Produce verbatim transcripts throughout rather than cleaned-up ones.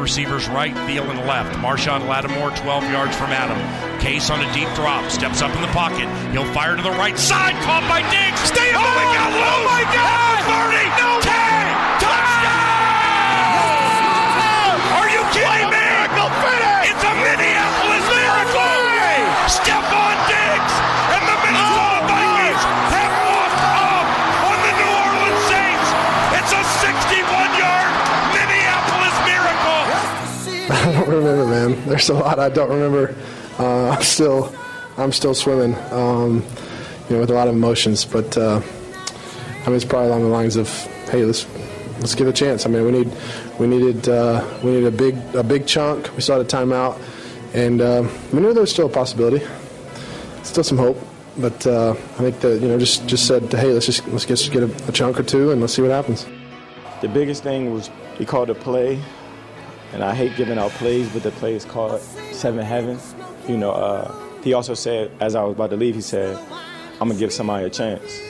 receivers right, Thielen left. Marshawn Lattimore twelve yards from Adam. Case on a deep drop, steps up in the pocket. He'll fire to the right side, caught by Diggs. Stay up! Oh, my God! Oh, my God! Marty! No! ten! Touchdown! Are you kidding me? It's a Minneapolis miracle! Stephon Diggs and the Minnesota Vikings have walked up on the New Orleans Saints. It's a sixty-one-yard Minneapolis miracle. I don't remember, man. There's a lot I don't remember. Uh, I'm still, I'm still swimming, um, you know, with a lot of emotions. But uh, I mean, it's probably along the lines of, hey, let's let's give it a chance. I mean, we need, we needed, uh, we needed a big, a big chunk. We saw the timeout, and uh, we knew there was still a possibility, still some hope. But uh, I think that, you know, just, just said, hey, let's just let's just get a, a chunk or two, and let's see what happens. The biggest thing was he called a play, and I hate giving out plays, but the play is called Seven Heavens. You know, uh, he also said, as I was about to leave, he said, I'm going to give somebody a chance.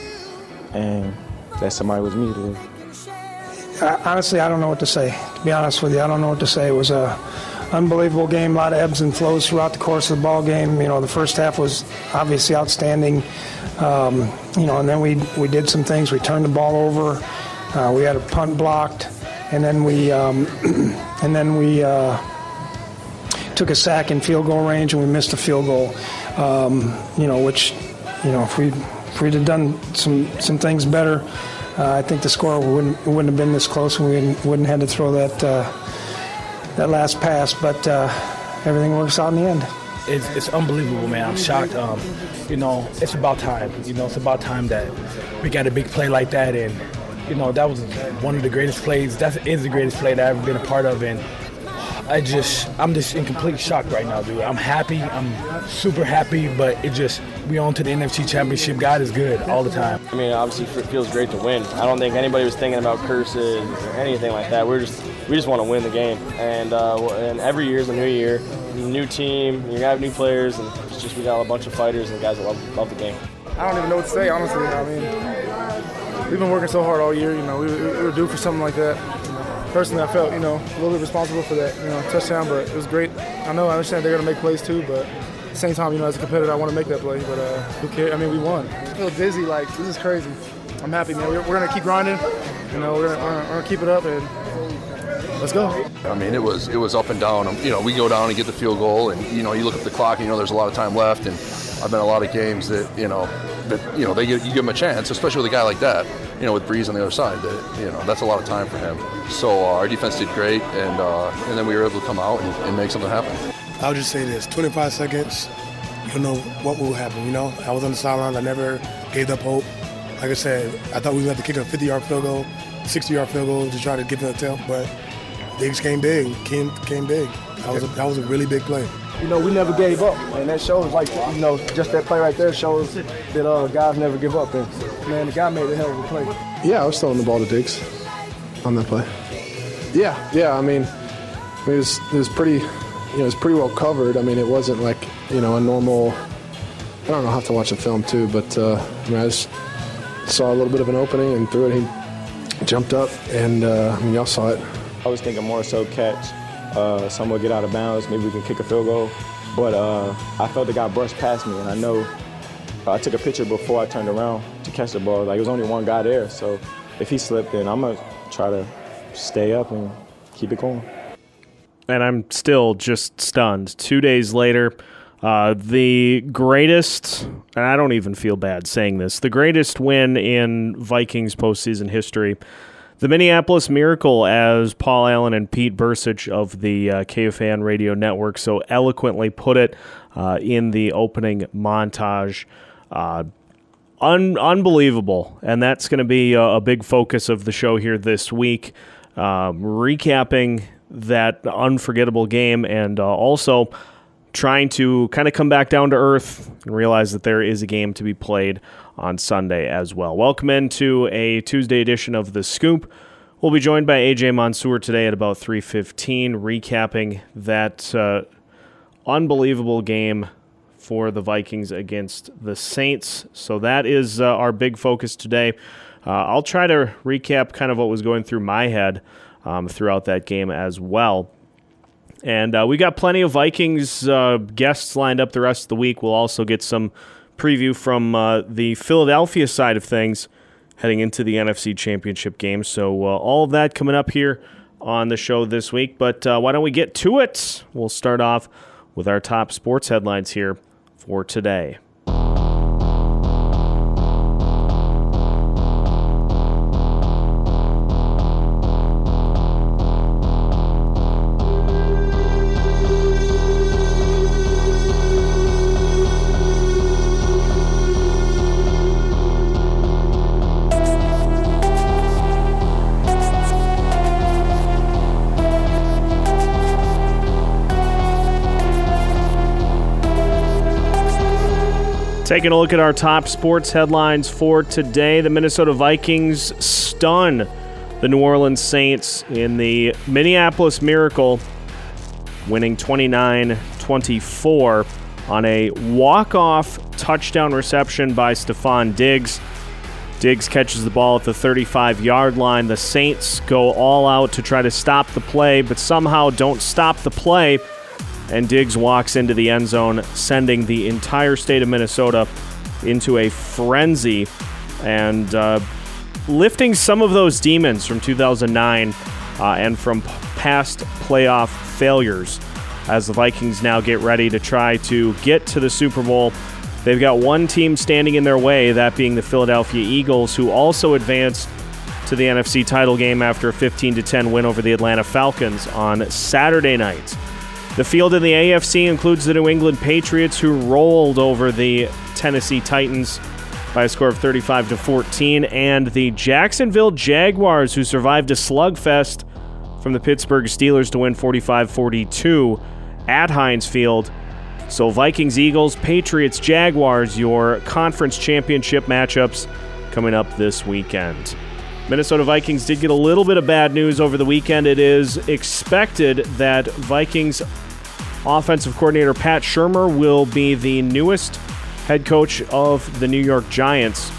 And that somebody was me today. Honestly, I don't know what to say. To be honest with you, I don't know what to say. It was an unbelievable game, a lot of ebbs and flows throughout the course of the ball game. You know, the first half was obviously outstanding. Um, you know, and then we, we did some things. We turned the ball over. Uh, we had a punt blocked. And then we, um, and then we, uh, took a sack in field goal range, and we missed a field goal. Um, you know, which, you know, if we if we'd have done some some things better, uh, I think the score wouldn't wouldn't have been this close, and we wouldn't, wouldn't have had to throw that uh, that last pass. But uh, everything works out in the end. It's, it's unbelievable, man. I'm shocked. Um, you know, it's about time. You know, it's about time that we got a big play like that, and you know, that was one of the greatest plays. That is the greatest play that I've ever been a part of, and I just, I'm just in complete shock right now, dude. I'm happy, I'm super happy, but it just, we on to the N F C Championship. God is good all the time. I mean, obviously it feels great to win. I don't think anybody was thinking about curses or anything like that. We're just, we just want to win the game. And uh, and every year is a new year, new team, you have new players, and it's just we got a bunch of fighters and guys that love, love the game. I don't even know what to say, honestly. I mean, we've been working so hard all year, you know, we, we were due for something like that. Personally, I felt, you know, a little bit responsible for that, you know, touchdown, but it was great. I know, I understand they're going to make plays too, but at the same time, you know, as a competitor, I want to make that play, but uh, who cares? I mean, we won. I feel dizzy, like, this is crazy. I'm happy, man. We're, we're going to keep grinding, you know, we're going to keep it up, and let's go. I mean, it was it was up and down. You know, we go down and get the field goal, and, you know, you look at the clock, and, you know, there's a lot of time left, and I've been in a lot of games that, you know, that, you know, they give, you give them a chance, especially with a guy like that, you know, with Breeze on the other side, that, you know, that's a lot of time for him. So uh, our defense did great, and uh, and then we were able to come out and, and make something happen. I'll just say this, twenty-five seconds, you don't know what will happen, you know? I was on the sidelines, I never gave up hope. Like I said, I thought we would have to kick a fifty-yard field goal, sixty-yard field goal to try to get the attempt, but Diggs came big, came came big. That was a, that was a really big play. You know, we never gave up, and that shows, like, you know, just that play right there shows that uh, guys never give up. And, man, the guy made a hell of a play. Yeah, I was throwing the ball to Diggs on that play. Yeah, yeah, I mean, it was, it was pretty, you know, it was pretty well covered. I mean, it wasn't like, you know, a normal, I don't know, I'll have to watch the film too, but, uh, I mean, I just saw a little bit of an opening and threw it. He jumped up, and, uh, I mean, y'all saw it. I was thinking more so catch. Uh, someone get out of bounds, maybe we can kick a field goal. But uh, I felt the guy brushed past me, and I know uh, I took a picture before I turned around to catch the ball. Like, there was only one guy there, so if he slipped, then I'm going to try to stay up and keep it going. And I'm still just stunned. Two days later, uh, the greatest, and I don't even feel bad saying this, the greatest win in Vikings postseason history. The Minneapolis Miracle, as Paul Allen and Pete Bursich of the uh, K F A N Radio Network so eloquently put it uh, in the opening montage. Uh, un- unbelievable, and that's going to be a, a big focus of the show here this week, um, recapping that unforgettable game and uh, also trying to kind of come back down to earth and realize that there is a game to be played on Sunday as well. Welcome into a Tuesday edition of The Scoop. We'll be joined by A J Mansour today at about three fifteen, recapping that uh, unbelievable game for the Vikings against the Saints. So that is uh, our big focus today. Uh, I'll try to recap kind of what was going through my head um, throughout that game as well. And uh, we got plenty of Vikings uh, guests lined up the rest of the week. We'll also get some preview from uh, the Philadelphia side of things heading into the N F C Championship game. So uh, all of that coming up here on the show this week. But uh, why don't we get to it? We'll start off with our top sports headlines here for today. Taking a look at our top sports headlines for today, the Minnesota Vikings stun the New Orleans Saints in the Minneapolis Miracle, winning twenty-nine twenty-four on a walk-off touchdown reception by Stephon Diggs. Diggs catches the ball at the thirty-five-yard line. The Saints go all out to try to stop the play, but somehow don't stop the play. And Diggs walks into the end zone, sending the entire state of Minnesota into a frenzy and uh, lifting some of those demons from two thousand nine uh, and from p- past playoff failures as the Vikings now get ready to try to get to the Super Bowl. They've got one team standing in their way, that being the Philadelphia Eagles, who also advanced to the N F C title game after a fifteen to ten win over the Atlanta Falcons on Saturday night. The field in the A F C includes the New England Patriots, who rolled over the Tennessee Titans by a score of thirty-five to fourteen, and the Jacksonville Jaguars, who survived a slugfest from the Pittsburgh Steelers to win forty-five forty-two at Heinz Field. So Vikings, Eagles, Patriots, Jaguars, your conference championship matchups coming up this weekend. Minnesota Vikings did get a little bit of bad news over the weekend. It is expected that Vikings offensive coordinator Pat Shurmur will be the newest head coach of the New York Giants.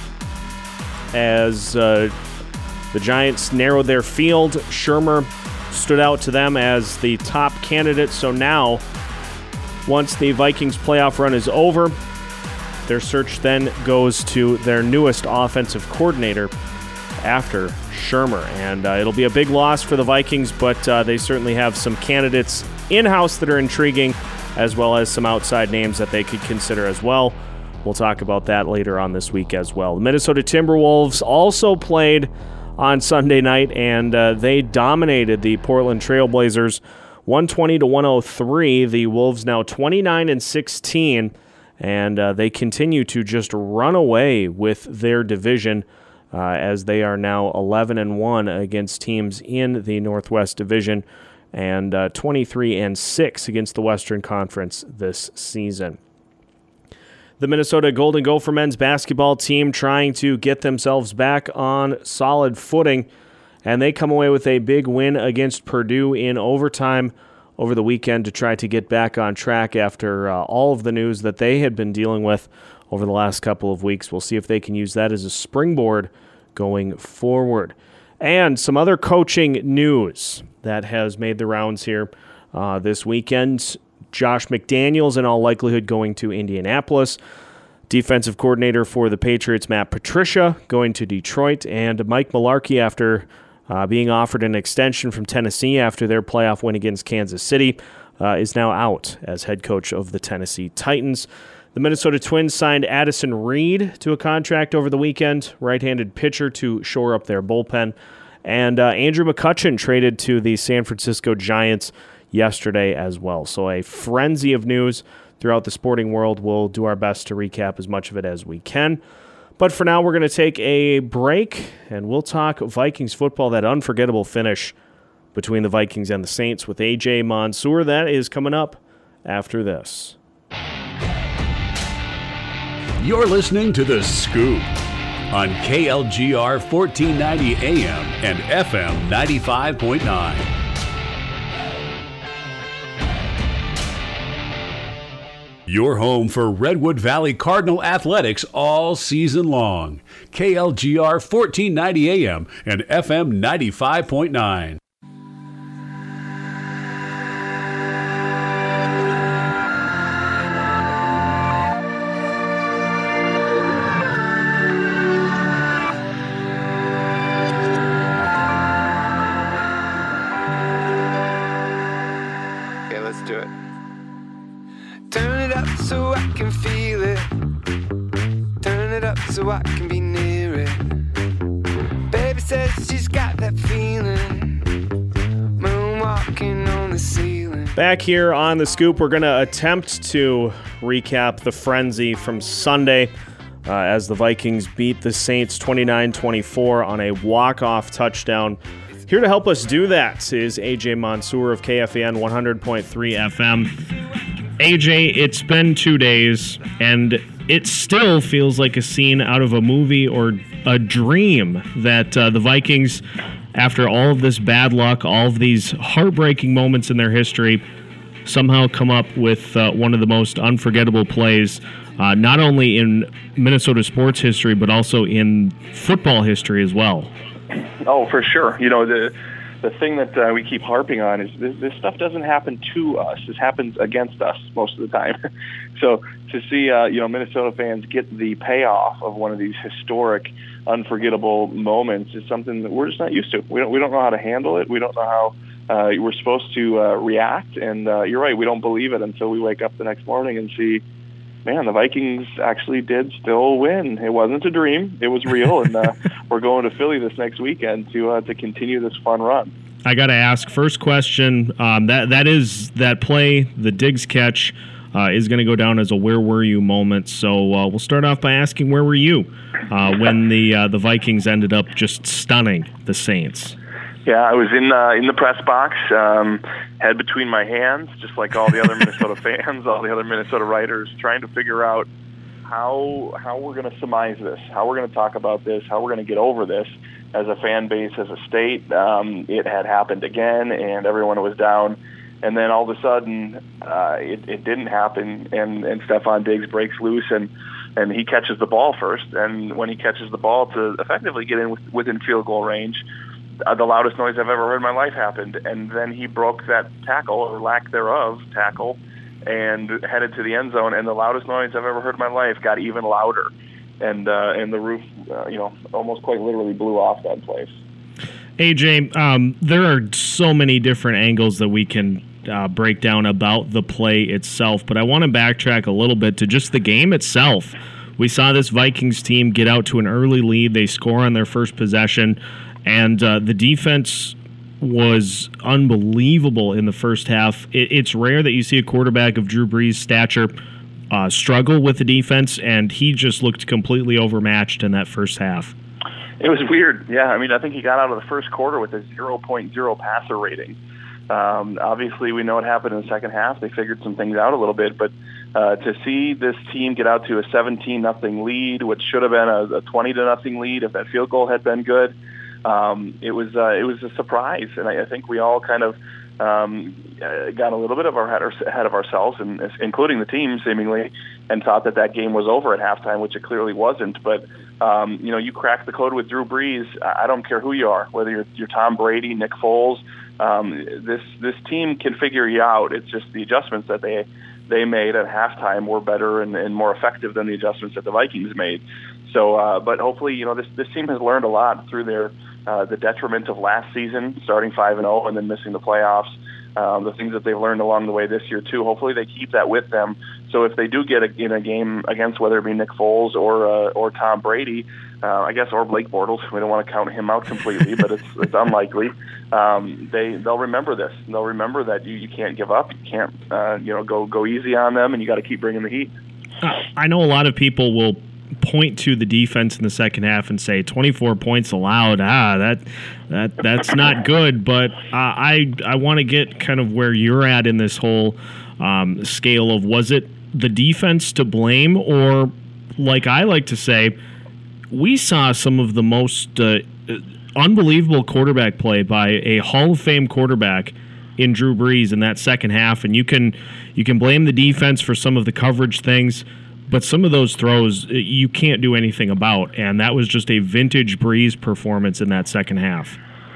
As uh, the Giants narrowed their field, Shurmur stood out to them as the top candidate. So now, once the Vikings playoff run is over, their search then goes to their newest offensive coordinator after Shurmur. And uh, it'll be a big loss for the Vikings, but uh, they certainly have some candidates in-house that are intriguing, as well as some outside names that they could consider as well. We'll talk about that later on this week as well. The Minnesota Timberwolves also played on Sunday night, and uh, they dominated the Portland Trail Blazers one twenty to one oh three. The Wolves now twenty-nine and sixteen, and uh, they continue to just run away with their division uh, as they are now eleven and one against teams in the Northwest Division, and uh, twenty-three and six against the Western Conference this season. The Minnesota Golden Gopher men's basketball team trying to get themselves back on solid footing, and they come away with a big win against Purdue in overtime over the weekend to try to get back on track after uh, all of the news that they had been dealing with over the last couple of weeks. We'll see if they can use that as a springboard going forward. And some other coaching news that has made the rounds here uh, this weekend. Josh McDaniels, in all likelihood, going to Indianapolis. Defensive coordinator for the Patriots, Matt Patricia, going to Detroit. And Mike Mularkey, after uh, being offered an extension from Tennessee after their playoff win against Kansas City, uh, is now out as head coach of the Tennessee Titans. The Minnesota Twins signed Addison Reed to a contract over the weekend, right-handed pitcher, to shore up their bullpen. And uh, Andrew McCutchen traded to the San Francisco Giants yesterday as well. So a frenzy of news throughout the sporting world. We'll do our best to recap as much of it as we can. But for now, we're going to take a break, and we'll talk Vikings football, that unforgettable finish between the Vikings and the Saints with A J Mansour. That is coming up after this. You're listening to The Scoop on K L G R fourteen ninety A M and F M ninety-five point nine. Your home for Redwood Valley Cardinal athletics all season long. K L G R fourteen ninety A M and F M ninety-five point nine. so I can feel it. Turn it up so I can be near it. Baby says she's got that feeling. Moonwalking on the ceiling. Back here on The Scoop, we're going to attempt to recap the frenzy from Sunday uh, as the Vikings beat the Saints twenty-nine twenty-four on a walk-off touchdown. Here to help us do that is A J Mansour of K F A N one hundred point three F M. A J, it's been two days, and it still feels like a scene out of a movie or a dream that uh, the Vikings, after all of this bad luck, all of these heartbreaking moments in their history, somehow come up with uh, one of the most unforgettable plays, uh, not only in Minnesota sports history, but also in football history as well. Oh, for sure. You know, the the thing that uh, we keep harping on is this, this stuff doesn't happen to us. This happens against us most of the time. So to see, uh, you know, Minnesota fans get the payoff of one of these historic, unforgettable moments is something that we're just not used to. We don't we don't know how to handle it. We don't know how uh, we're supposed to uh, react. And uh, you're right, we don't believe it until we wake up the next morning and see, man, the Vikings actually did still win. It wasn't a dream. It was real, and uh, we're going to Philly this next weekend to uh, to continue this fun run. I got to ask, first question, um, that that is that play, the Diggs catch, uh, is going to go down as a where were you moment. So uh, we'll start off by asking, where were you uh, when the uh, the Vikings ended up just stunning the Saints? Yeah, I was in uh, in the press box, um, head between my hands, just like all the other Minnesota fans, all the other Minnesota writers, trying to figure out how how we're going to surmise this, how we're going to talk about this, how we're going to get over this as a fan base, as a state. Um, it had happened again, and everyone was down. And then all of a sudden, uh, it, it didn't happen, and, and Stephon Diggs breaks loose, and, and he catches the ball first. And when he catches the ball to effectively get in with, within field goal range, Uh, the loudest noise I've ever heard in my life happened, and then he broke that tackle, or lack thereof, tackle, and headed to the end zone, and the loudest noise I've ever heard in my life got even louder, and uh, and the roof, uh, you know, almost quite literally blew off that place. A J, um, there are so many different angles that we can uh, break down about the play itself, but I want to backtrack a little bit to just the game itself. We saw this Vikings team get out to an early lead. They score on their first possession. And uh, the defense was unbelievable in the first half. It, it's rare that you see a quarterback of Drew Brees' stature uh, struggle with the defense, and he just looked completely overmatched in that first half. It was weird. Yeah, I mean, I think he got out of the first quarter with a zero point oh passer rating. Um, obviously, we know what happened in the second half. They figured some things out a little bit, but uh, to see this team get out to a seventeen nothing lead, which should have been a, a twenty to nothing lead if that field goal had been good, Um, it was uh, it was a surprise, and I, I think we all kind of um, uh, got a little bit of our head, ahead of ourselves, and including the team seemingly, and thought that that game was over at halftime, which it clearly wasn't. But um, you know, you crack the code with Drew Brees. I don't care who you are, whether you're, you're Tom Brady, Nick Foles. Um, this this team can figure you out. It's just the adjustments that they they made at halftime were better and, and more effective than the adjustments that the Vikings made. So, uh, but hopefully, you know, this this team has learned a lot through their uh, the detriment of last season, starting five and zero and then missing the playoffs. Um, the things that they've learned along the way this year too. Hopefully, they keep that with them. So, if they do get a, in a game against whether it be Nick Foles or uh, or Tom Brady, uh, I guess, or Blake Bortles, we don't want to count him out completely, but it's it's unlikely. Um, they they'll remember this. They'll remember that you, you can't give up. You can't uh, you know go go easy on them, and you got to keep bringing the heat. I know a lot of people will point to the defense in the second half and say twenty-four points allowed. Ah, that that that's not good. But uh, I I want to get kind of where you're at in this whole um, scale of, was it the defense to blame, or, like I like to say, we saw some of the most uh, unbelievable quarterback play by a Hall of Fame quarterback in Drew Brees in that second half, and you can you can blame the defense for some of the coverage things, but some of those throws you can't do anything about, and that was just a vintage Brees performance in that second half.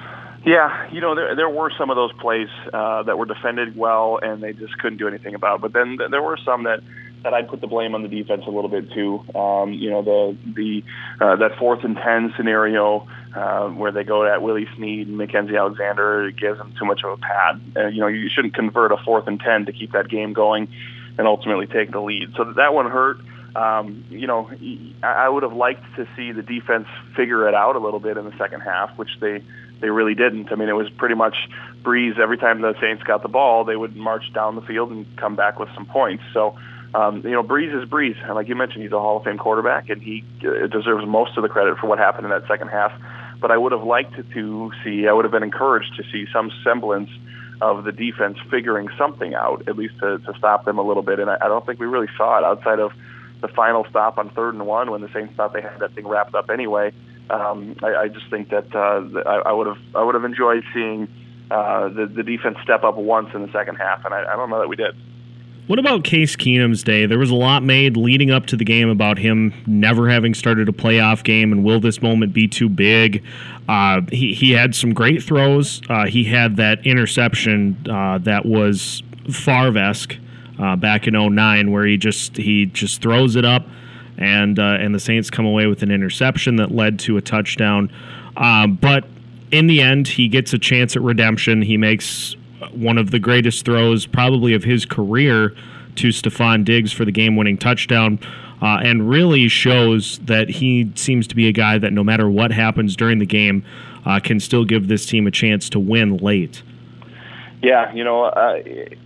Yeah, you know, there there were some of those plays uh, that were defended well, and they just couldn't do anything about. But then there were some that, that I'd put the blame on the defense a little bit too. Um, you know, the the uh, that fourth and ten scenario uh, where they go at Willie Snead and Mackenzie Alexander, it gives them too much of a pad. Uh, you know, you shouldn't convert a fourth and ten to keep that game going. and ultimately take the lead. So that one hurt. Um, you know, I would have liked to see the defense figure it out a little bit in the second half, which they, they really didn't. I mean, it was pretty much Breeze. Every time the Saints got the ball, they would march down the field and come back with some points. So, um, you know, Breeze is Breeze. And like you mentioned, he's a Hall of Fame quarterback, and he uh, deserves most of the credit for what happened in that second half. But I would have liked to see, I would have been encouraged to see some semblance of the defense figuring something out, at least to, to stop them a little bit. And I, I don't think we really saw it outside of the final stop on third and one when the Saints thought they had that thing wrapped up anyway. Um, I, I just think that uh, I, I would have I would have enjoyed seeing uh, the, the defense step up once in the second half, and I, I don't know that we did. What about Case Keenum's day? There was a lot made leading up to the game about him never having started a playoff game, and will this moment be too big? Uh, he, he had some great throws. Uh, he had that interception uh, that was Favre-esque uh, back in oh nine, where he just he just throws it up, and uh, and the Saints come away with an interception that led to a touchdown. Uh, but in the end, he gets a chance at redemption. He makes one of the greatest throws probably of his career to Stephon Diggs for the game-winning touchdown, uh, and really shows that he seems to be a guy that no matter what happens during the game uh, can still give this team a chance to win late. Yeah, you know, uh, it,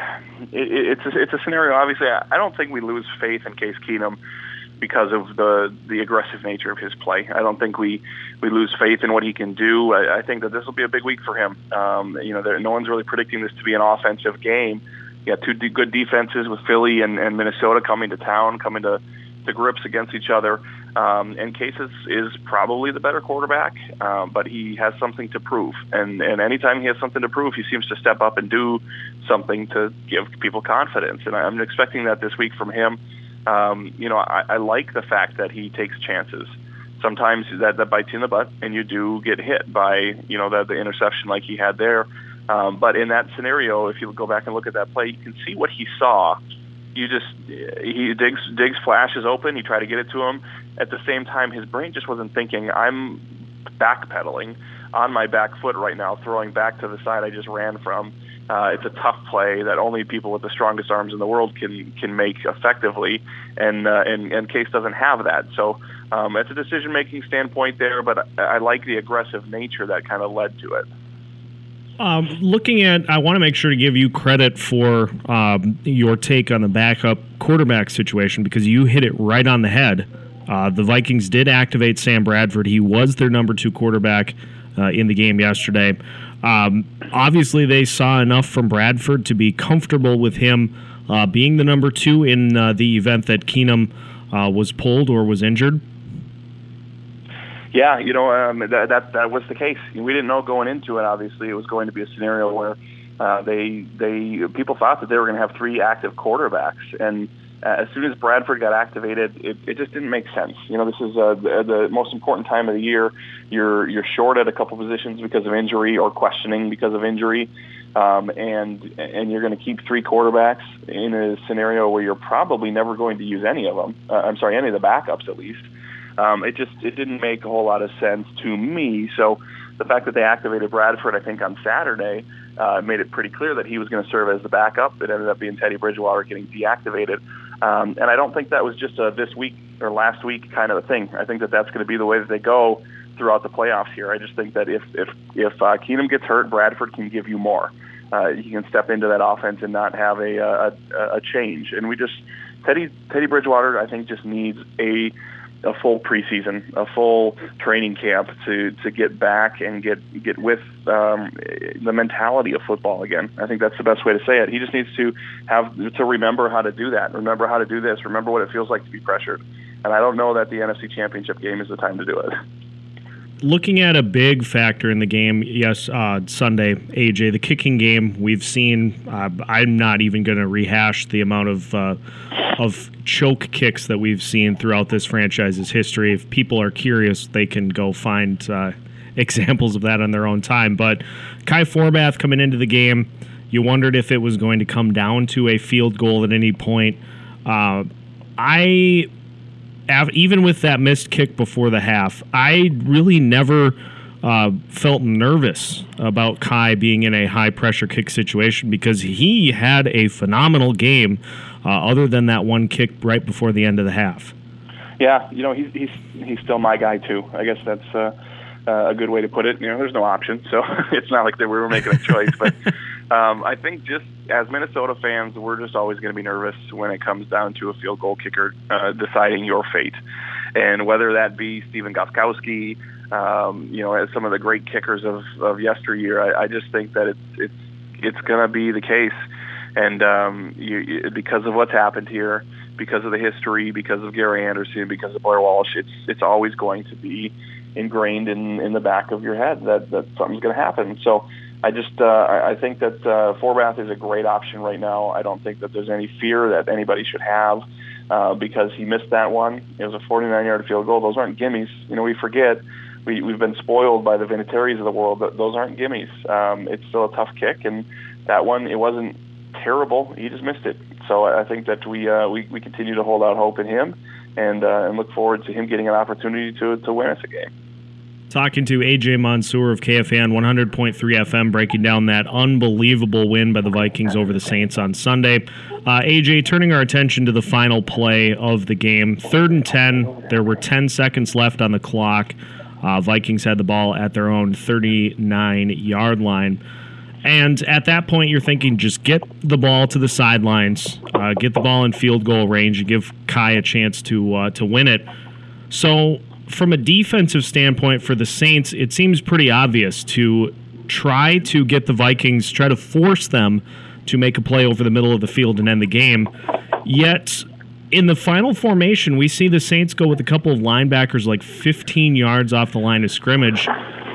it's, a, it's a scenario, obviously, I, I don't think we lose faith in Case Keenum because of the the aggressive nature of his play. I don't think we, we lose faith in what he can do. I, I think that this will be a big week for him. Um, you know, there, no one's really predicting this to be an offensive game. You got two d- good defenses with Philly and, and Minnesota coming to town, coming to, to grips against each other. Um, and Case is, is probably the better quarterback, um, but he has something to prove. And, and anytime he has something to prove, he seems to step up and do something to give people confidence. And I'm expecting that this week from him. Um, you know, I, I like the fact that he takes chances. Sometimes that, that bites you in the butt, and you do get hit by, you know, the, the interception like he had there. Um, but in that scenario, if you go back and look at that play, you can see what he saw. You just he digs digs flashes open. You try to get it to him. At the same time, his brain just wasn't thinking, I'm backpedaling on my back foot right now, throwing back to the side I just ran from. Uh, it's a tough play that only people with the strongest arms in the world can can make effectively, and uh, and, and Case doesn't have that. So um, it's a decision-making standpoint there, but I, I like the aggressive nature that kind of led to it. Um, looking at, I want to make sure to give you credit for um, your take on the backup quarterback situation, because you hit it right on the head. Uh, the Vikings did activate Sam Bradford. He was their number two quarterback uh, in the game yesterday. Um, obviously, they saw enough from Bradford to be comfortable with him uh, being the number two in uh, the event that Keenum uh, was pulled or was injured. Yeah, you know, um, that, that that was the case. We didn't know going into it. Obviously, it was going to be a scenario where uh, they they people thought that they were going to have three active quarterbacks, and uh, as soon as Bradford got activated, it, it just didn't make sense. You know, this is uh, the, the most important time of the year. You're you're short at a couple positions because of injury or questioning because of injury, um, and and you're going to keep three quarterbacks in a scenario where you're probably never going to use any of them. Uh, I'm sorry, any of the backups at least. Um, it just it didn't make a whole lot of sense to me. So the fact that they activated Bradford, I think, on Saturday uh, made it pretty clear that he was going to serve as the backup. It ended up being Teddy Bridgewater getting deactivated. Um, and I don't think that was just a this week or last week kind of a thing. I think that that's going to be the way that they go throughout the playoffs here. I just think that if if, if uh, Keenum gets hurt, Bradford can give you more. Uh, he can step into that offense and not have a, a, a change. And we just Teddy Teddy Bridgewater, I think, just needs a a full preseason, a full training camp to, to get back and get get with um, the mentality of football again. I think that's the best way to say it. He just needs to have to remember how to do that, remember how to do this, remember what it feels like to be pressured. And I don't know that the N F C Championship game is the time to do it. Looking at a big factor in the game, yes, uh, Sunday, A J, the kicking game, we've seen, uh, I'm not even going to rehash the amount of uh, of choke kicks that we've seen throughout this franchise's history. If people are curious, they can go find uh, examples of that on their own time. But Kai Forbath coming into the game, you wondered if it was going to come down to a field goal at any point. Uh, I... Even with that missed kick before the half, I really never uh, felt nervous about Kai being in a high-pressure kick situation because he had a phenomenal game uh, other than that one kick right before the end of the half. Yeah, you know, he's he's he's still my guy too. I guess that's uh, uh, a good way to put it. You know, there's no option, so it's not like that we were making a choice. But um, I think just as Minnesota fans, we're just always going to be nervous when it comes down to a field goal kicker uh, deciding your fate, and whether that be Stephen Gostkowski, um, you know, as some of the great kickers of, of yesteryear. I, I just think that it's it's it's going to be the case, and um, you, you, because of what's happened here, because of the history, because of Gary Anderson, because of Blair Walsh, it's it's always going to be ingrained in, in the back of your head that, that something's going to happen. So I just uh, I, I think that uh, Forbath is a great option right now. I don't think that there's any fear that anybody should have uh, because he missed that one. It was a forty-nine-yard field goal. Those aren't gimmies. You know, we forget. We, we've been spoiled by the Vinatieri's of the world. But those aren't gimmies. Um, it's still a tough kick, and that one, it wasn't terrible. He just missed it. So I think that we uh, we, we continue to hold out hope in him and uh, and look forward to him getting an opportunity to to win us a game. Talking to A J Mansour of K F A N one hundred point three F M, breaking down that unbelievable win by the Vikings over the Saints on Sunday. Uh, A J, turning our attention to the final play of the game. Third and ten. There were ten seconds left on the clock. Uh, Vikings had the ball at their own thirty-nine-yard line. And at that point, you're thinking, just get the ball to the sidelines, uh, get the ball in field goal range, and give Kai a chance to uh, to win it. So from a defensive standpoint for the Saints, it seems pretty obvious to try to get the Vikings, try to force them to make a play over the middle of the field and end the game. Yet, in the final formation, we see the Saints go with a couple of linebackers like fifteen yards off the line of scrimmage.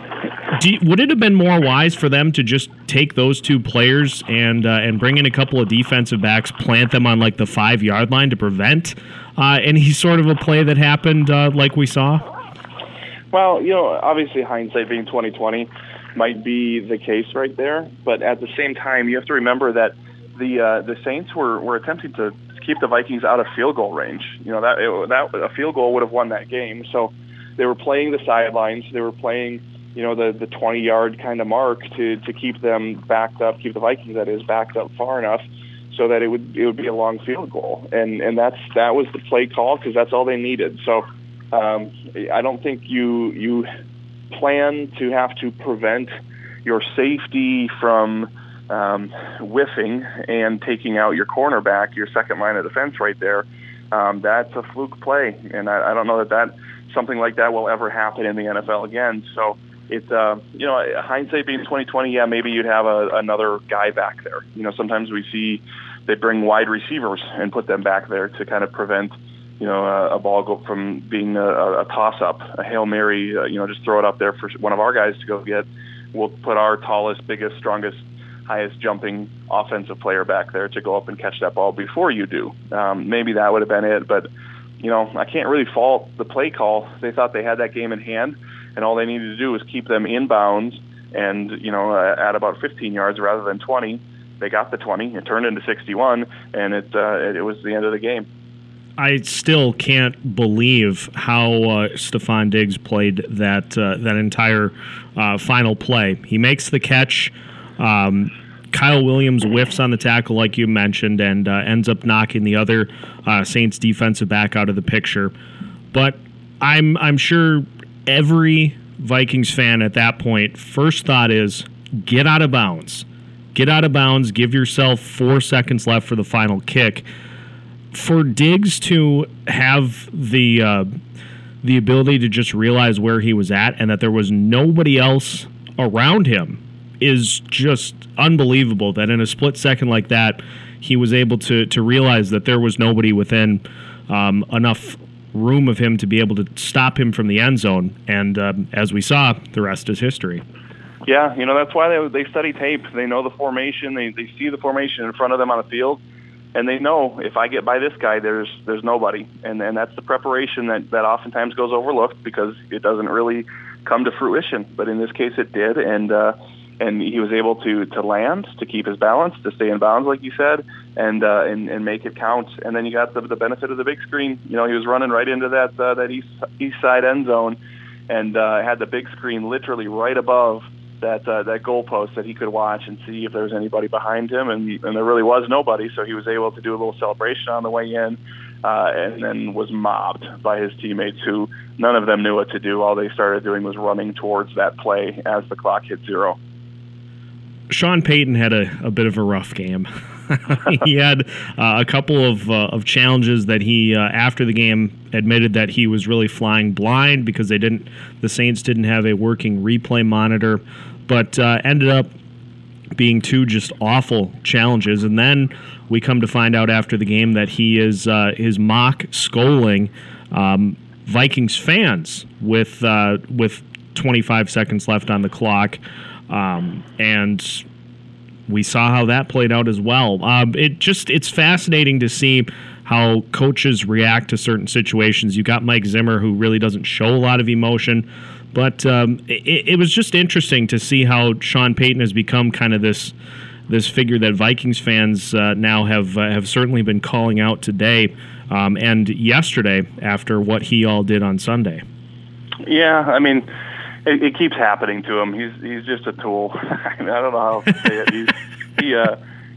Do you, would it have been more wise for them to just take those two players and uh, and bring in a couple of defensive backs, plant them on like the five-yard line to prevent uh, any sort of a play that happened uh, like we saw? Well, you know, obviously hindsight being twenty twenty might be the case right there, but at the same time, you have to remember that the uh, the Saints were, were attempting to keep the Vikings out of field goal range. You know, that it, that a field goal would have won that game. So they were playing the sidelines. They were playing, you know, the the twenty-yard kind of mark to, to keep them backed up, keep the Vikings, that is, backed up far enough so that it would it would be a long field goal. And and that's that was the play call because that's all they needed. So um, I don't think you you plan to have to prevent your safety from um, whiffing and taking out your cornerback, your second line of defense right there. Um, that's a fluke play, and I, I don't know that that something like that will ever happen in the N F L again. So it's, uh, you know, hindsight being twenty twenty, yeah, maybe you'd have a, another guy back there. You know, sometimes we see they bring wide receivers and put them back there to kind of prevent, you know, a, a ball go from being a, a toss-up, a Hail Mary, uh, you know, just throw it up there for one of our guys to go get. We'll put our tallest, biggest, strongest, highest jumping offensive player back there to go up and catch that ball before you do. Um, maybe that would have been it, but you know, I can't really fault the play call. They thought they had that game in hand, and all they needed to do was keep them inbounds and, you know, uh, at about fifteen yards rather than twenty. They got the twenty. It turned into sixty-one, and it uh, it, it was the end of the game. I still can't believe how uh, Stephon Diggs played that uh, that entire uh, final play. He makes the catch. Um, Kyle Williams whiffs on the tackle, like you mentioned, and uh, ends up knocking the other uh, Saints defensive back out of the picture. But I'm I'm sure every Vikings fan at that point, first thought is, get out of bounds. Get out of bounds. Give yourself four seconds left for the final kick. For Diggs to have the uh, the ability to just realize where he was at and that there was nobody else around him is just unbelievable, that in a split second like that, he was able to to realize that there was nobody within um, enough room of him to be able to stop him from the end zone. And um, as we saw, the rest is history. Yeah, you know, that's why they they study tape. They know the formation. They they see the formation in front of them on the field, and they know if I get by this guy, there's there's nobody. And and that's the preparation that, that oftentimes goes overlooked because it doesn't really come to fruition. But in this case, it did, and uh, and he was able to to land, to keep his balance, to stay in bounds, like you said, and uh, and and make it count. And then you got the the benefit of the big screen. You know, he was running right into that uh, that east east side end zone, and uh, had the big screen literally right above that uh, that goalpost that he could watch and see if there was anybody behind him, and, and there really was nobody, so he was able to do a little celebration on the way in, uh, and then was mobbed by his teammates who none of them knew what to do. All they started doing was running towards that play as the clock hit zero. Sean Payton had a, a bit of a rough game. He had uh, a couple of uh, of challenges that he, uh, after the game, admitted that he was really flying blind because they didn't, the Saints didn't have a working replay monitor, but uh, ended up being two just awful challenges. And then we come to find out after the game that he is uh, his mock scolding um, Vikings fans with uh, with twenty-five seconds left on the clock, um, and we saw how that played out as well. Um, it just it's fascinating to see how coaches react to certain situations. You got Mike Zimmer, who really doesn't show a lot of emotion, but um, it, it was just interesting to see how Sean Payton has become kind of this this figure that Vikings fans uh, now have uh, have certainly been calling out today um, and yesterday after what he all did on Sunday. Yeah, I mean, It, it keeps happening to him. He's he's just a tool. I, mean, I don't know how else to say it. He's, he uh,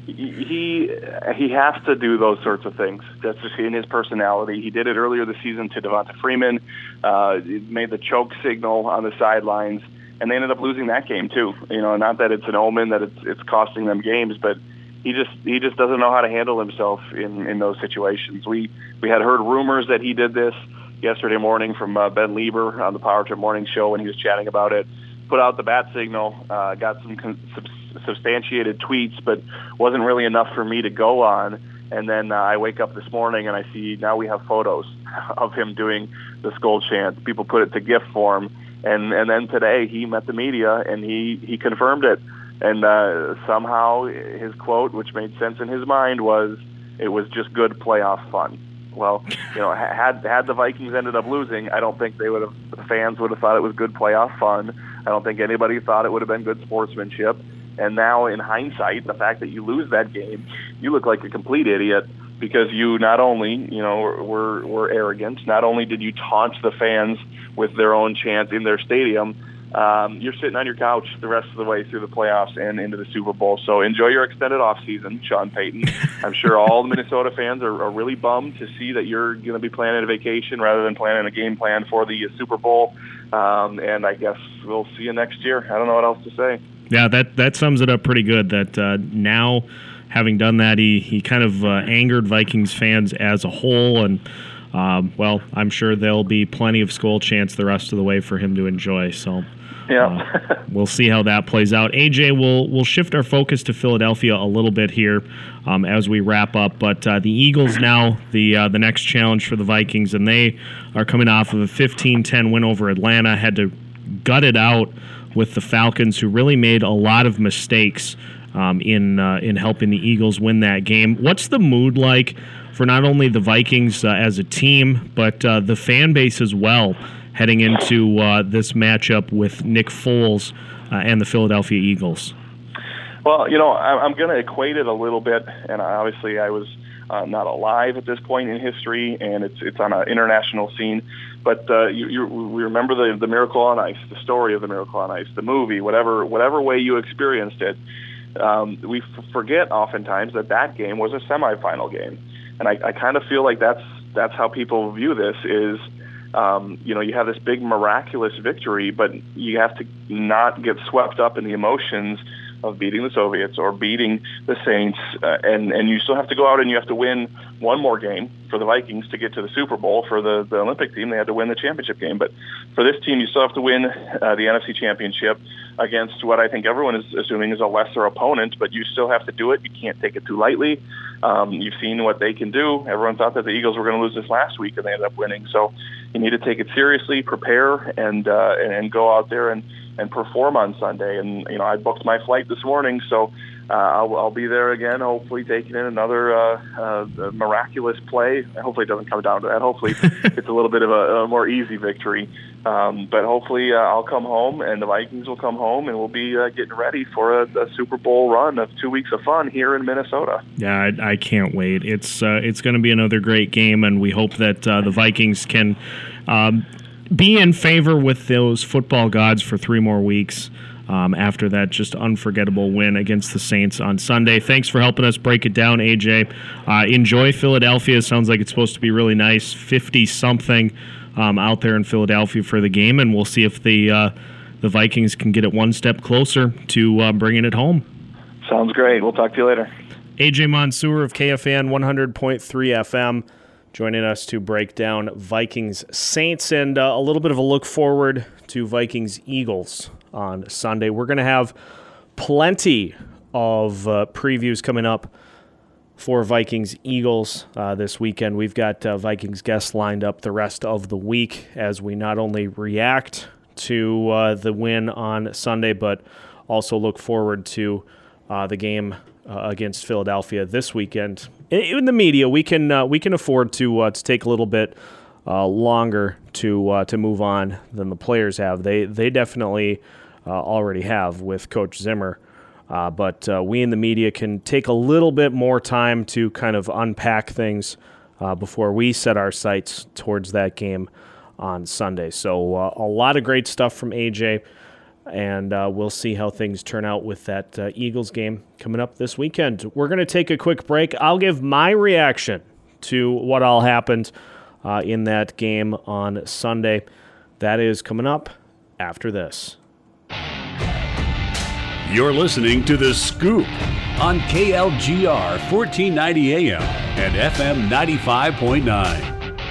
he he has to do those sorts of things. That's just in his personality. He did it earlier this season to Devonta Freeman. Uh, he made the choke signal on the sidelines, and they ended up losing that game too. You know, not that it's an omen that it's it's costing them games, but he just he just doesn't know how to handle himself in in those situations. We we had heard rumors that he did this yesterday morning from uh, Ben Lieber on the Power Trip Morning Show when he was chatting about it. Put out the bat signal, uh, got some con- sub- substantiated tweets, but wasn't really enough for me to go on. And then uh, I wake up this morning and I see now we have photos of him doing the skull chant. People put it to GIF form. And, and then today he met the media and he, he confirmed it. And uh, somehow his quote, which made sense in his mind, was, "It was just good playoff fun." Well, you know, had had the Vikings ended up losing, I don't think they would have. The fans would have thought it was good playoff fun. I don't think anybody thought it would have been good sportsmanship. And now, in hindsight, the fact that you lose that game, you look like a complete idiot because you not only, you know, were were arrogant. Not only did you taunt the fans with their own chant in their stadium. Um, you're sitting on your couch the rest of the way through the playoffs and into the Super Bowl. So enjoy your extended off season, Sean Payton. I'm sure all the Minnesota fans are, are really bummed to see that you're going to be planning a vacation rather than planning a game plan for the Super Bowl. Um, and I guess we'll see you next year. I don't know what else to say. Yeah, that, that sums it up pretty good. That uh, now, having done that, he, he kind of uh, angered Vikings fans as a whole. And, um, well, I'm sure there'll be plenty of skull chants the rest of the way for him to enjoy. So. Yeah, uh, we'll see how that plays out. A J, we'll we'll shift our focus to Philadelphia a little bit here um, as we wrap up. But uh, the Eagles now the uh, the next challenge for the Vikings, and they are coming off of a fifteen ten win over Atlanta. Had to gut it out with the Falcons, who really made a lot of mistakes um, in uh, in helping the Eagles win that game. What's the mood like for not only the Vikings uh, as a team, but uh, the fan base as well, heading into uh, this matchup with Nick Foles uh, and the Philadelphia Eagles? Well, you know, I'm going to equate it a little bit, and obviously I was uh, not alive at this point in history, and it's it's on an international scene. But uh, you, you we remember the the Miracle on Ice, the story of the Miracle on Ice, the movie, whatever whatever way you experienced it. Um, we f- forget oftentimes that that game was a semifinal game, and I, I kind of feel like that's that's how people view this is. Um, you know, you have this big miraculous victory, but you have to not get swept up in the emotions of beating the Soviets or beating the Saints, uh, and and you still have to go out and you have to win one more game for the Vikings to get to the Super Bowl. For the, the Olympic team, they had to win the championship game, but for this team, you still have to win uh, the N F C Championship against what I think everyone is assuming is a lesser opponent, but you still have to do it. You can't take it too lightly. Um, you've seen what they can do. Everyone thought that the Eagles were going to lose this last week, and they ended up winning. So you need to take it seriously, prepare, and uh, and, and go out there and, and perform on Sunday. And, you know, I booked my flight this morning, so uh, I'll, I'll be there again, hopefully taking in another uh, uh, miraculous play. Hopefully it doesn't come down to that. Hopefully it's a little bit of a, a more easy victory. Um, but hopefully uh, I'll come home, and the Vikings will come home, and we'll be uh, getting ready for a, a Super Bowl run of two weeks of fun here in Minnesota. Yeah, I, I can't wait. It's uh, it's going to be another great game, and we hope that uh, the Vikings can um, be in favor with those football gods for three more weeks um, after that just unforgettable win against the Saints on Sunday. Thanks for helping us break it down, A J. Uh, enjoy Philadelphia. Sounds like it's supposed to be really nice. fifty-something um, out there in Philadelphia for the game, and we'll see if the uh, the Vikings can get it one step closer to uh, bringing it home. Sounds great. We'll talk to you later. A J Mansour of K F A N one hundred point three F M joining us to break down Vikings Saints and uh, a little bit of a look forward to Vikings Eagles on Sunday. We're going to have plenty of uh, previews coming up for Vikings Eagles uh, this weekend. We've got uh, Vikings guests lined up the rest of the week as we not only react to uh, the win on Sunday, but also look forward to uh, the game uh, against Philadelphia this weekend. In the media, we can uh, we can afford to uh, to take a little bit uh, longer to uh, to move on than the players have. They they definitely uh, already have with Coach Zimmer, uh, but uh, we in the media can take a little bit more time to kind of unpack things uh, before we set our sights towards that game on Sunday. So uh, a lot of great stuff from A J. And uh, we'll see how things turn out with that uh, Eagles game coming up this weekend. We're going to take a quick break. I'll give my reaction to what all happened uh, in that game on Sunday. That is coming up after this. You're listening to The Scoop on K L G R fourteen ninety A M and F M ninety-five point nine.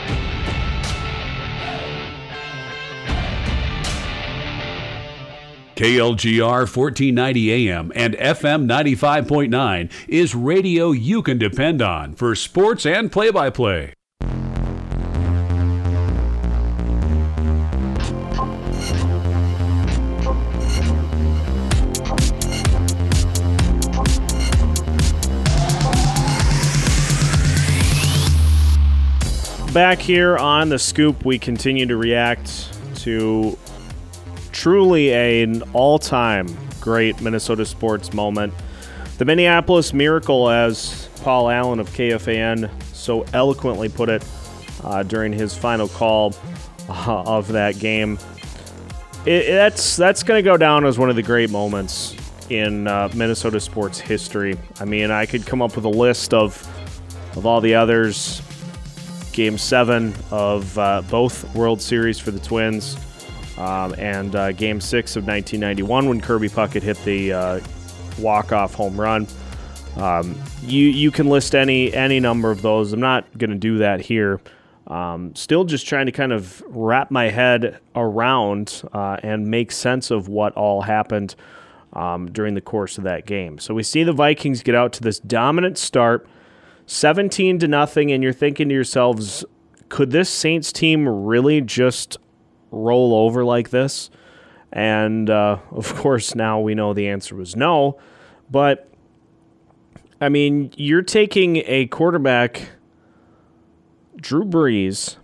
K L G R fourteen ninety A M and F M ninety-five point nine is radio you can depend on for sports and play-by-play. Back here on The Scoop, we continue to react to truly an all-time great Minnesota sports moment. The Minneapolis Miracle, as Paul Allen of K F A N so eloquently put it uh, during his final call uh, of that game. It, that's that's going to go down as one of the great moments in uh, Minnesota sports history. I mean, I could come up with a list of, of all the others. Game seven of uh, both World Series for the Twins. Um, and uh, Game six of nineteen ninety-one when Kirby Puckett hit the uh, walk-off home run. Um, you you can list any any number of those. I'm not going to do that here. Um, still just trying to kind of wrap my head around uh, and make sense of what all happened um, during the course of that game. So we see the Vikings get out to this dominant start, seventeen to nothing, and you're thinking to yourselves, could this Saints team really just roll over like this? And uh, of course now we know the answer was no, but I mean, you're taking a quarterback, Drew Brees,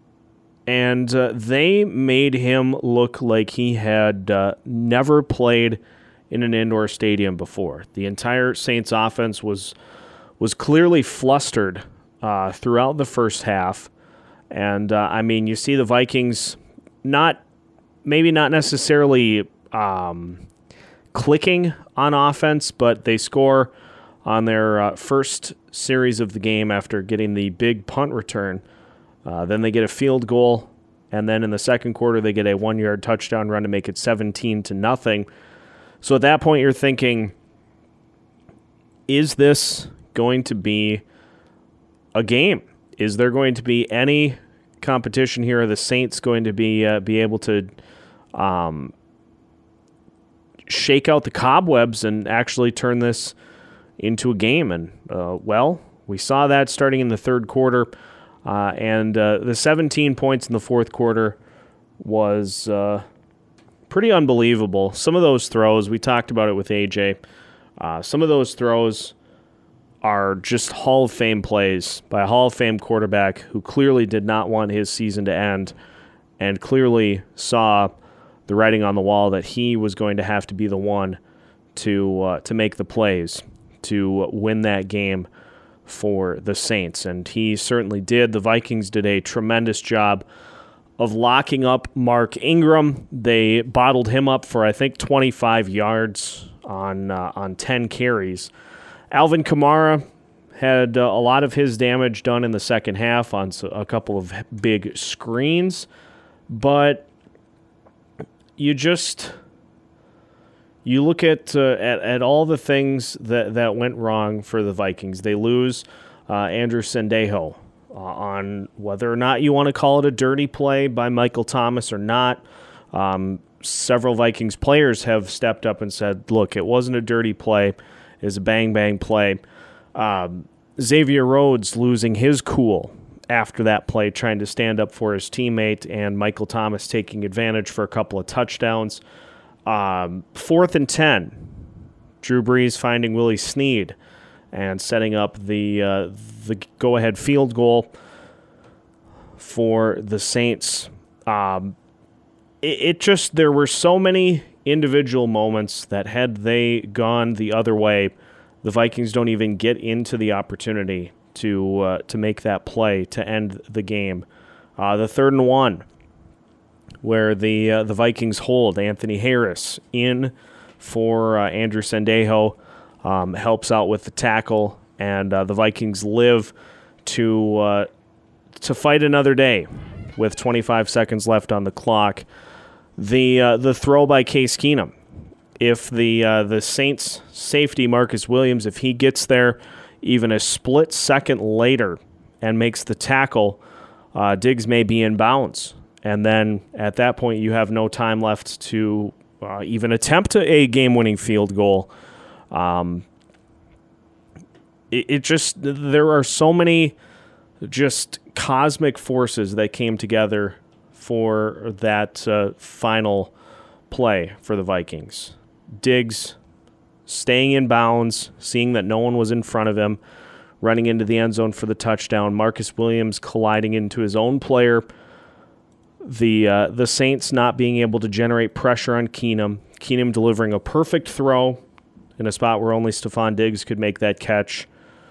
and uh, they made him look like he had uh, never played in an indoor stadium before. The entire Saints offense was was clearly flustered uh, throughout the first half, and uh, I mean, you see the Vikings not maybe not necessarily um, clicking on offense, but they score on their uh, first series of the game after getting the big punt return. Uh, then they get a field goal, and then in the second quarter they get a one-yard touchdown run to make it seventeen to nothing. So at that point you're thinking, is this going to be a game? Is there going to be any competition here? Are the Saints going to be uh, be able to um, shake out the cobwebs and actually turn this into a game? And uh, well, we saw that starting in the third quarter, uh, and uh, the seventeen points in the fourth quarter was uh, pretty unbelievable. Some of those throws, we talked about it with A J, uh, some of those throws are just Hall of Fame plays by a Hall of Fame quarterback who clearly did not want his season to end and clearly saw the writing on the wall that he was going to have to be the one to uh, to make the plays to win that game for the Saints. And he certainly did. The Vikings did a tremendous job of locking up Mark Ingram. They bottled him up for, I think, twenty-five yards on uh, on ten carries. Alvin Kamara had uh, a lot of his damage done in the second half on a couple of big screens, but you just you look at uh, at, at all the things that, that went wrong for the Vikings. They lose uh, Andrew Sendejo uh, on whether or not you want to call it a dirty play by Michael Thomas or not. Um, several Vikings players have stepped up and said, look, it wasn't a dirty play. It was a bang-bang play. Um, Xavier Rhodes losing his cool after that play, trying to stand up for his teammate, and Michael Thomas taking advantage for a couple of touchdowns. Um, fourth and ten, Drew Brees finding Willie Snead and setting up the uh, the go-ahead field goal for the Saints. Um, it, it just, there were so many individual moments that had they gone the other way, the Vikings don't even get into the opportunity to uh, to make that play to end the game. Uh, the third and one, where the uh, the Vikings hold Anthony Harris in for uh, Andrew Sendejo, um, helps out with the tackle, and uh, the Vikings live to uh, to fight another day with twenty-five seconds left on the clock. The uh, the throw by Case Keenum. If the uh, the Saints safety Marcus Williams, if he gets there even a split second later and makes the tackle, uh, Diggs may be in bounds. And then at that point, you have no time left to uh, even attempt a game-winning field goal. Um, it, it just, there are so many just cosmic forces that came together for that uh, final play for the Vikings. Diggs staying in bounds, seeing that no one was in front of him, running into the end zone for the touchdown. Marcus Williams colliding into his own player. The uh, the Saints not being able to generate pressure on Keenum. Keenum delivering a perfect throw in a spot where only Stephon Diggs could make that catch.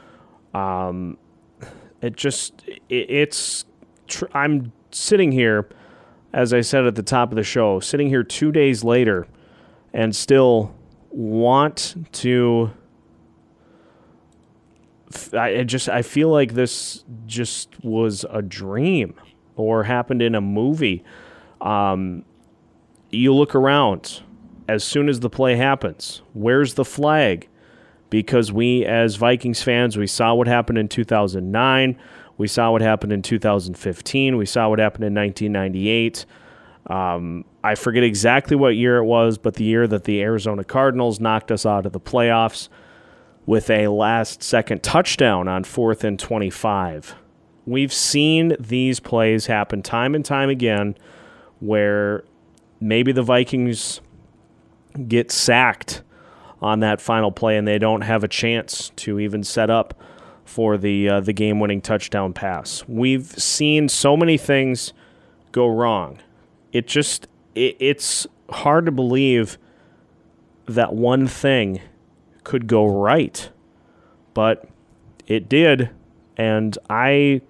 Um, it just it, it's tr- I'm sitting here, as I said at the top of the show, sitting here two days later, and still want to. I just I feel like this just was a dream or happened in a movie. Um, you look around as soon as the play happens. Where's the flag? Because we, as Vikings fans, we saw what happened in two thousand nine. We saw what happened in two thousand fifteen. We saw what happened in nineteen ninety-eight. Um, I forget exactly what year it was, but the year that the Arizona Cardinals knocked us out of the playoffs with a last-second touchdown on fourth and twenty-five. We've seen these plays happen time and time again where maybe the Vikings get sacked on that final play and they don't have a chance to even set up for the uh, the game-winning touchdown pass. We've seen so many things go wrong. It just it, it's hard to believe that one thing could go right, but it did, and I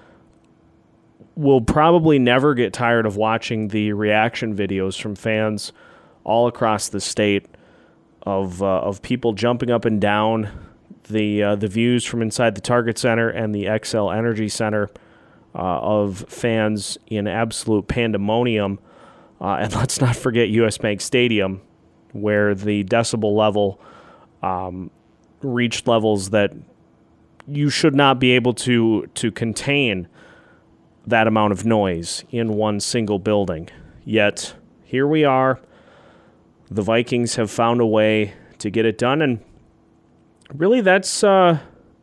will probably never get tired of watching the reaction videos from fans all across the state of uh, of people jumping up and down, the uh, the views from inside the Target Center and the X L Energy Center uh, of fans in absolute pandemonium, uh, and let's not forget U S Bank Stadium, where the decibel level um, reached levels that you should not be able to to contain that amount of noise in one single building. Yet here we are. The Vikings have found a way to get it done, and really, that's uh,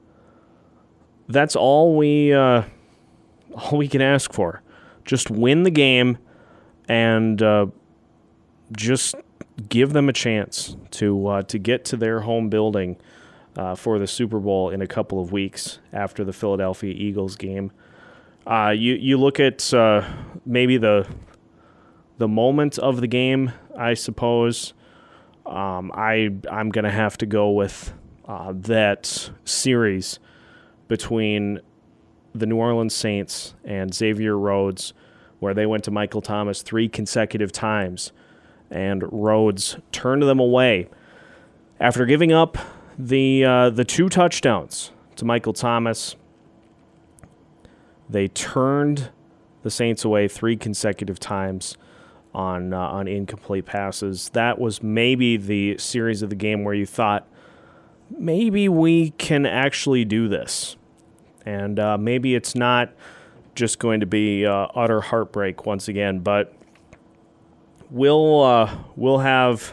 that's all we uh, all we can ask for. Just win the game, and uh, just give them a chance to uh, to get to their home building uh, for the Super Bowl in a couple of weeks after the Philadelphia Eagles game. Uh, you you look at uh, maybe the the moment of the game, I suppose. Um, I I'm gonna have to go with uh, that series between the New Orleans Saints and Xavier Rhodes where they went to Michael Thomas three consecutive times, and Rhodes turned them away. After giving up the uh, the two touchdowns to Michael Thomas, they turned the Saints away three consecutive times on uh, on incomplete passes. That was maybe the series of the game where you thought, maybe we can actually do this. And uh, maybe it's not just going to be uh, utter heartbreak once again, but we'll uh, we'll have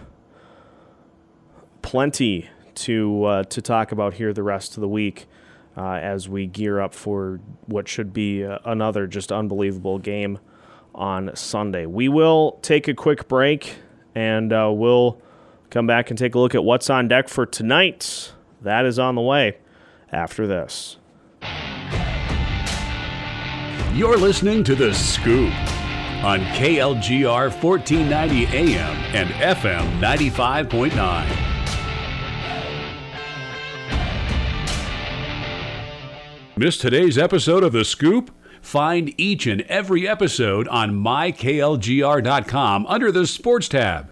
plenty to uh, to talk about here the rest of the week uh, as we gear up for what should be uh, another just unbelievable game on Sunday. We will take a quick break, and uh, we'll come back and take a look at what's on deck for tonight. That is on the way after this. You're listening to The Scoop on K L G R fourteen ninety A M and F M ninety-five point nine. Missed today's episode of The Scoop? Find each and every episode on my K L G R dot com under the Sports tab.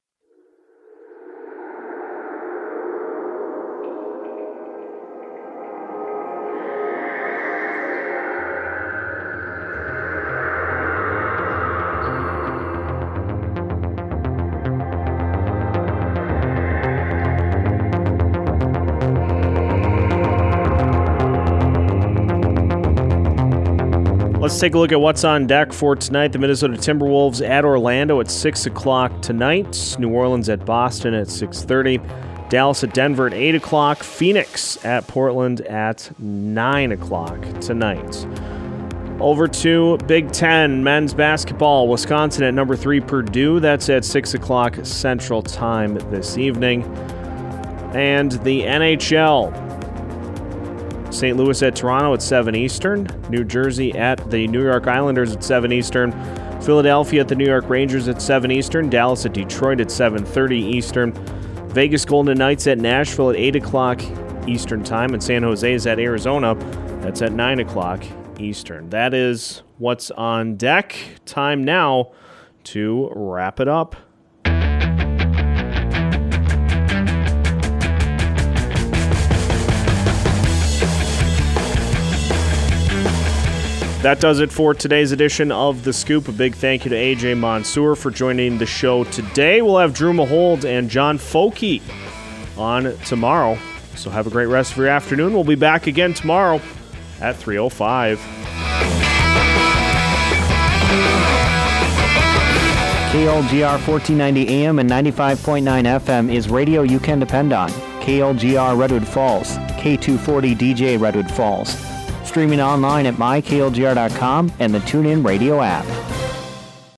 Let's take a look at what's on deck for tonight. The Minnesota Timberwolves at Orlando at six o'clock tonight. New Orleans at Boston at six thirty. Dallas at Denver at eight o'clock. Phoenix at Portland at nine o'clock tonight. Over to Big Ten men's basketball. Wisconsin at number three, Purdue. That's at six o'clock Central Time this evening. And the N H L. Saint Louis at Toronto at seven Eastern. New Jersey at the New York Islanders at seven Eastern. Philadelphia at the New York Rangers at seven Eastern. Dallas at Detroit at seven thirty Eastern. Vegas Golden Knights at Nashville at eight o'clock Eastern Time. And San Jose is at Arizona. That's at nine o'clock Eastern. That is what's on deck. Time now to wrap it up. That does it for today's edition of The Scoop. A big thank you to A J Mansour for joining the show today. We'll have Drew Mahold and John Folke on tomorrow. So have a great rest of your afternoon. We'll be back again tomorrow at three oh five. K L G R fourteen ninety A M and ninety-five point nine F M is radio you can depend on. K L G R Redwood Falls, K two forty D J Redwood Falls. Streaming online at my K L G R dot com and the TuneIn Radio app.